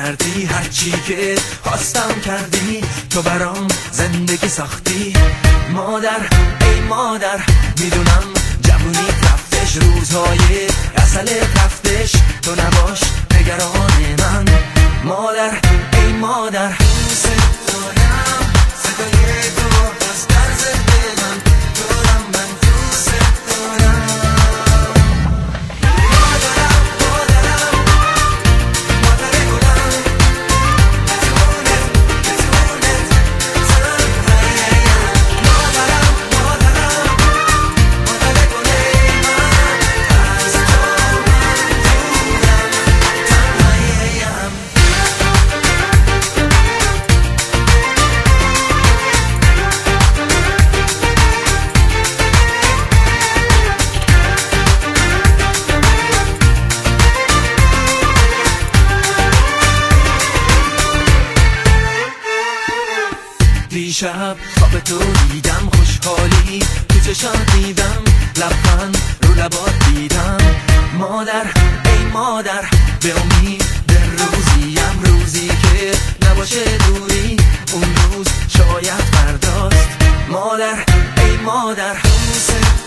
کردی، هرچی که خواستم کردی، تو برام زندگی ساختی. مادر ای مادر، میدونم جوونی رفتش، روزهای اصل رفتش، تو نباش نگران من. مادر ای مادر، دوست دارم صدای تو از درز دل من، دارم من دوست دارم. مادرم مادرم مادر گلم، بتونت تنهاییم. مادرم مادرم مادر گلی من، از تو من دورم تنهاییم. دیشب خواب تو دیدم، خوشحالی تو چشات دیدم، لبخند رو لبات دیدم. مادر ای مادر، به امید روزیم، روزی که نباشه دوری، اون روز شاید فرداست. مادر ای مادر، دوست